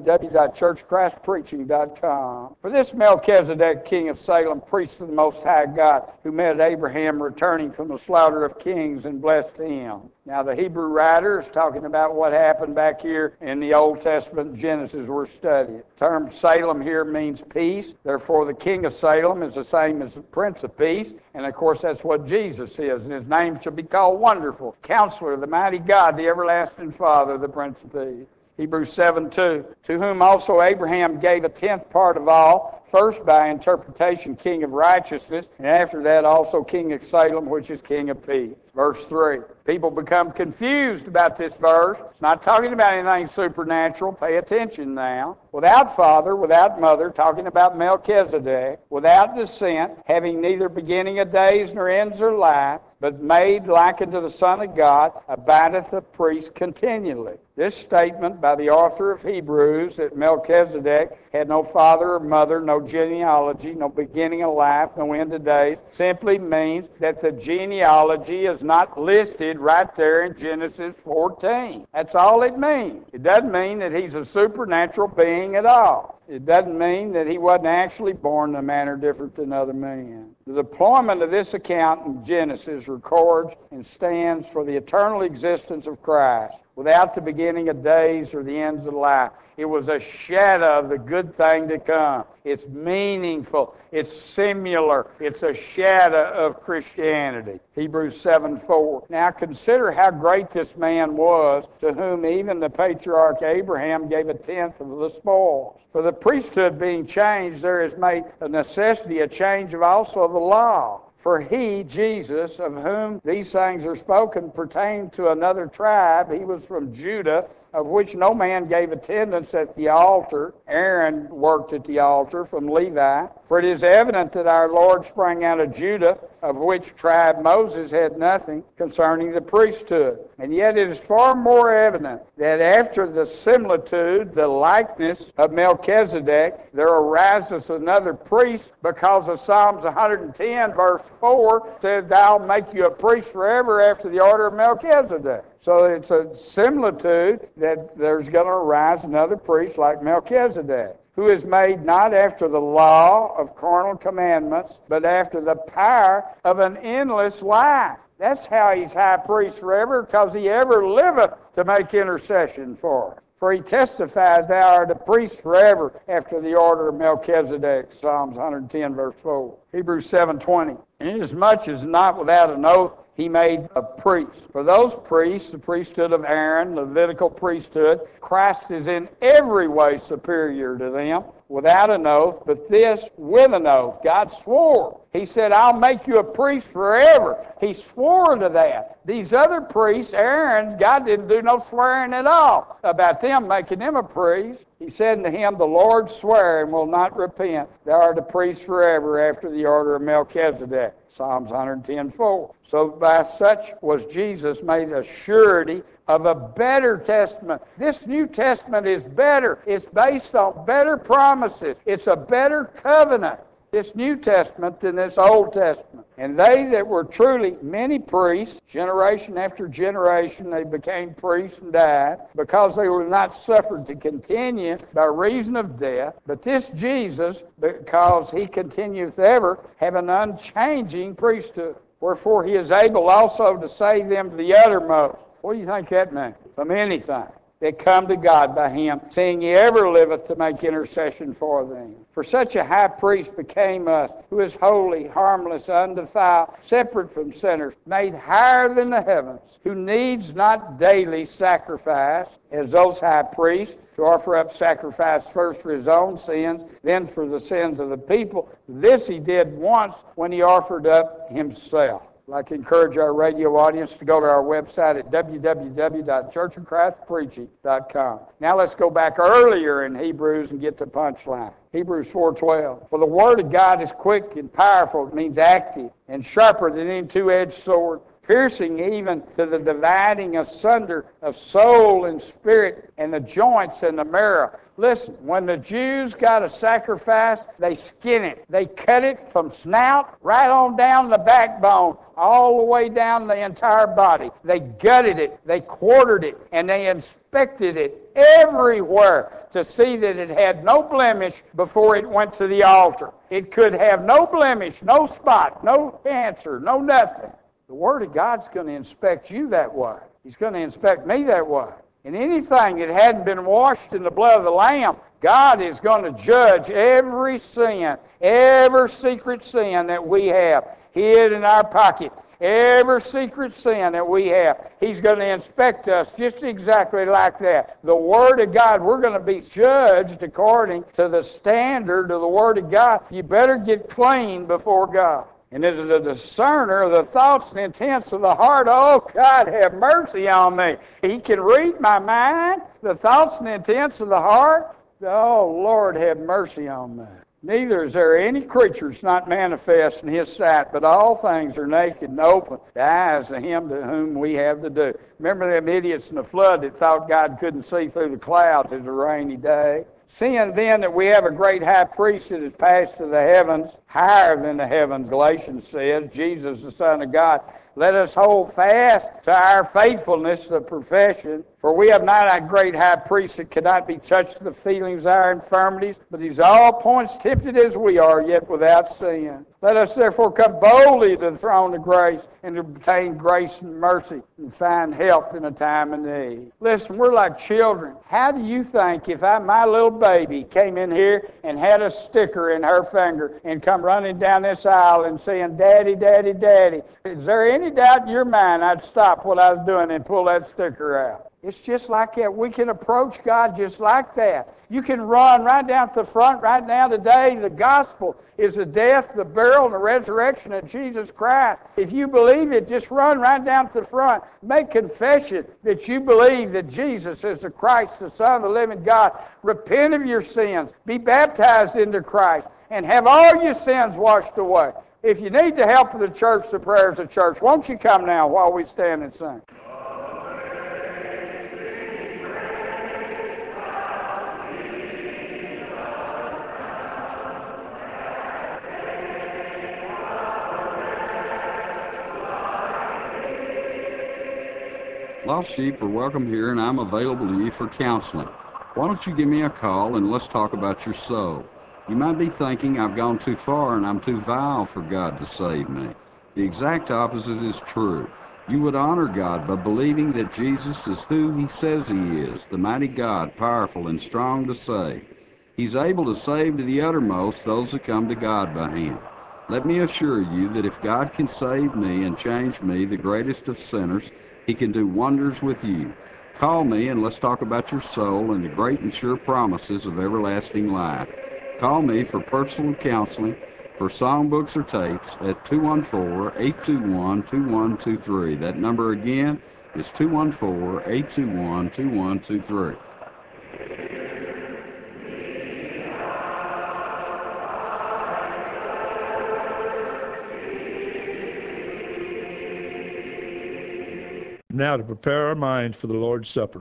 www.churchchristpreaching.com. For this Melchizedek, king of Salem, priest of the Most High God, who met Abraham returning from the slaughter of kings and blessed him. Now, the Hebrew writer is talking about what happened back here in the Old Testament, Genesis, we're studying. The term Salem here means peace. Therefore, the king of Salem is the same as the Prince of Peace. And, of course, that's what Jesus is. And his name shall be called Wonderful, Counselor, the Mighty God, the Everlasting Father, the Prince of Peace. Hebrews 7:2, to whom also Abraham gave a tenth part of all, first by interpretation king of righteousness, and after that also king of Salem, which is king of peace. Verse 3. People become confused about this verse. It's not talking about anything supernatural. Pay attention now. Without father, without mother, talking about Melchizedek, without descent, having neither beginning of days nor ends of life, but made like unto the Son of God, abideth a priest continually. This statement by the author of Hebrews that Melchizedek had no father or mother, no genealogy, no beginning of life, no end of days, simply means that the genealogy is not listed right there in Genesis 14. That's all it means. It doesn't mean that he's a supernatural being at all. It doesn't mean that he wasn't actually born in a manner different than other men. The deployment of this account in Genesis records and stands for the eternal existence of Christ without the beginning of days or the ends of life. It was a shadow of the good thing to come. It's meaningful. It's similar. It's a shadow of Christianity. Hebrews 7:4. Now consider how great this man was, to whom even the patriarch Abraham gave a tenth of the spoils. For the priesthood being changed, there is made a necessity, a change of also of the law. For he, Jesus, of whom these things are spoken, pertained to another tribe. He was from Judah, of which no man gave attendance at the altar. Aaron worked at the altar from Levi. For it is evident that our Lord sprang out of Judah, of which tribe Moses had nothing concerning the priesthood. And yet it is far more evident that after the similitude, the likeness of Melchizedek, there arises another priest, because of Psalms 110, verse 4, said, "Thou make you a priest forever after the order of Melchizedek." So it's a similitude that there's going to arise another priest like Melchizedek, who is made not after the law of carnal commandments, but after the power of an endless life. That's how he's high priest forever, because he ever liveth to make intercession for us. For he testified, "Thou art a priest forever after the order of Melchizedek," Psalms 110, verse 4. Hebrews 7:20. "Inasmuch as not without an oath he made a priest. For those priests, the priesthood of Aaron, Levitical priesthood, Christ is in every way superior to them, without an oath, but this with an oath." God swore. He said, "I'll make you a priest forever." He swore to that. These other priests, Aaron, God didn't do no swearing at all about them, making them a priest. He said to him, "The Lord sware and will not repent. Thou art a priest forever after the order of Melchizedek." Psalms 110:4. So by such was Jesus made a surety of a better testament. This New Testament is better. It's based on better promises. It's a better covenant, this New Testament, than this Old Testament. And they that were truly many priests, generation after generation, they became priests and died, because they were not suffered to continue by reason of death. But this Jesus, because he continueth ever, have an unchanging priesthood. Wherefore he is able also to save them to the uttermost. What do you think that means? From anything that come to God by him, seeing he ever liveth to make intercession for them. For such a high priest became us, who is holy, harmless, undefiled, separate from sinners, made higher than the heavens, who needs not daily sacrifice, as those high priests, to offer up sacrifice first for his own sins, then for the sins of the people. This he did once when he offered up himself. I'd like to encourage our radio audience to go to our website at www.churchofchristpreaching.com. Now let's go back earlier in Hebrews and get to punchline. Hebrews 4:12. For the word of God is quick and powerful. It means active and sharper than any two-edged sword, piercing even to the dividing asunder of soul and spirit and the joints and the marrow. Listen, when the Jews got a sacrifice, they skin it. They cut it from snout right on down the backbone, all the way down the entire body. They gutted it, they quartered it, and they inspected it everywhere to see that it had no blemish before it went to the altar. It could have no blemish, no spot, no cancer, no nothing. The Word of God's going to inspect you that way. He's going to inspect me that way. And anything that hadn't been washed in the blood of the Lamb, God is going to judge every sin, every secret sin that we have hid in our pocket, every secret sin that we have. He's going to inspect us just exactly like that. The Word of God, we're going to be judged according to the standard of the Word of God. You better get clean before God. And as a discerner of the thoughts and intents of the heart, oh, God, have mercy on me. He can read my mind, the thoughts and intents of the heart. Oh, Lord, have mercy on me. Neither is there any creatures not manifest in his sight, but all things are naked and open, the eyes of him to whom we have to do. Remember them idiots in the flood that thought God couldn't see through the clouds as a rainy day? Seeing then that we have a great high priest that is passed to the heavens, higher than the heavens, Galatians says, Jesus the Son of God, let us hold fast to our faithfulness, the profession. For we have not a great high priest that cannot be touched with the feelings of our infirmities, but he's all points tempted as we are, yet without sin. Let us therefore come boldly to the throne of grace and obtain grace and mercy and find help in a time of need. Listen, we're like children. How do you think if my little baby came in here and had a sticker in her finger and come running down this aisle and saying, "Daddy, Daddy, Daddy," is there any doubt in your mind I'd stop what I was doing and pull that sticker out? It's just like that. We can approach God just like that. You can run right down to the front right now today. The gospel is the death, the burial, and the resurrection of Jesus Christ. If you believe it, just run right down to the front. Make confession that you believe that Jesus is the Christ, the Son of the living God. Repent of your sins. Be baptized into Christ. And have all your sins washed away. If you need the help of the church, the prayers of the church, won't you come now while we stand and sing? Lost sheep are welcome here, and I'm available to you for counseling. Why don't you give me a call and let's talk about your soul? You might be thinking I've gone too far and I'm too vile for God to save me. The exact opposite is true. You would honor God by believing that Jesus is who He says He is, the mighty God, powerful and strong to save. He's able to save to the uttermost those that come to God by Him. Let me assure you that if God can save me and change me, the greatest of sinners, He can do wonders with you. Call me and let's talk about your soul and the great and sure promises of everlasting life. Call me for personal counseling, for songbooks or tapes at 214-821-2123. That number again is 214-821-2123. Now to prepare our minds for the Lord's Supper.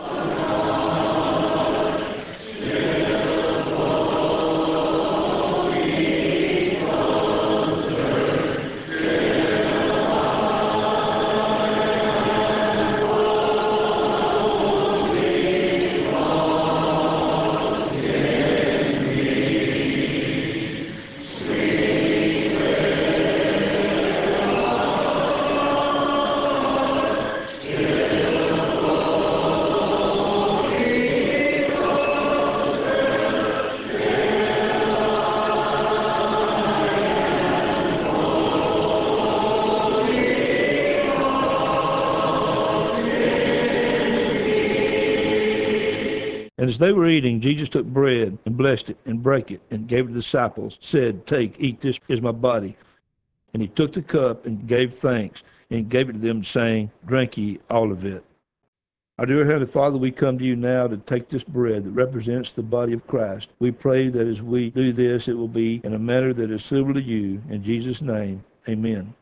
And as they were eating, Jesus took bread and blessed it and brake it and gave it to the disciples, said, "Take, eat, this is my body." And he took the cup and gave thanks and gave it to them, saying, "Drink ye all of it." Our dear Heavenly Father, we come to you now to take this bread that represents the body of Christ. We pray that as we do this, it will be in a manner that is suitable to you. In Jesus' name, amen.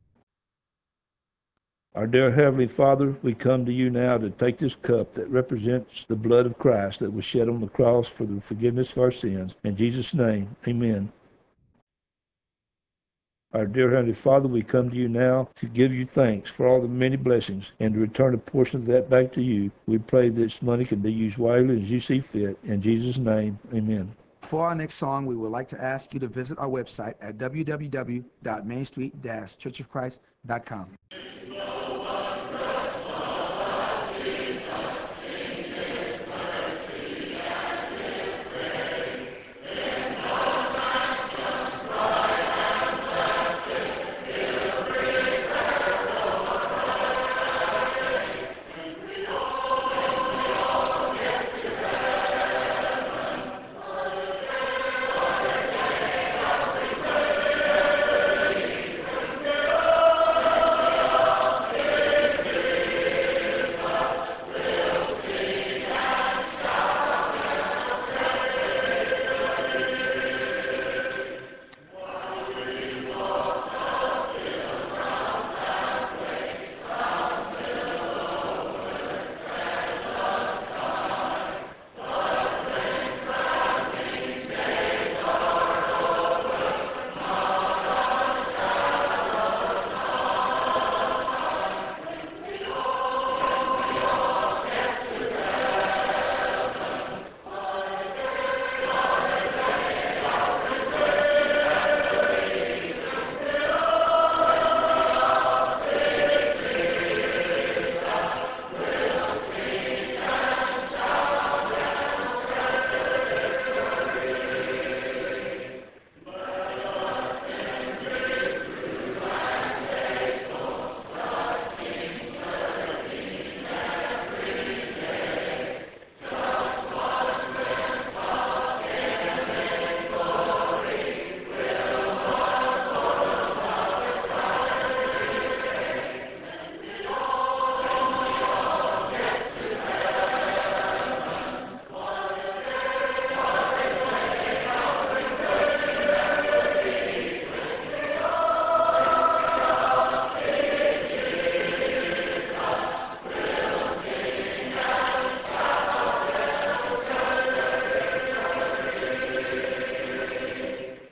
Our dear Heavenly Father, we come to you now to take this cup that represents the blood of Christ that was shed on the cross for the forgiveness of our sins. In Jesus' name, amen. Our dear Heavenly Father, we come to you now to give you thanks for all the many blessings and to return a portion of that back to you. We pray this money can be used wisely as you see fit. In Jesus' name, amen. For our next song, we would like to ask you to visit our website at www.mainstreet-churchofchrist.com.